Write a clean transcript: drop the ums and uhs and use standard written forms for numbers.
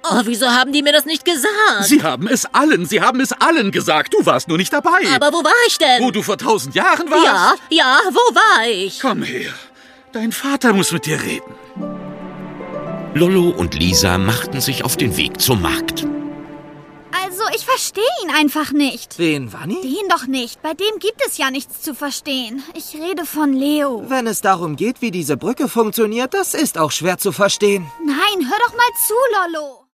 Oh, wieso haben die mir das nicht gesagt? Sie haben es allen gesagt. Du warst nur nicht dabei. Aber wo war ich denn? Wo du vor 1000 Jahren warst? Ja, wo war ich? Komm her. Dein Vater muss mit dir reden. Lollo und Lisa machten sich auf den Weg zum Markt. Also, ich verstehe ihn einfach nicht. Wen, Wanni? Den doch nicht. Bei dem gibt es ja nichts zu verstehen. Ich rede von Leo. Wenn es darum geht, wie diese Brücke funktioniert, das ist auch schwer zu verstehen. Nein, hör doch mal zu, Lollo.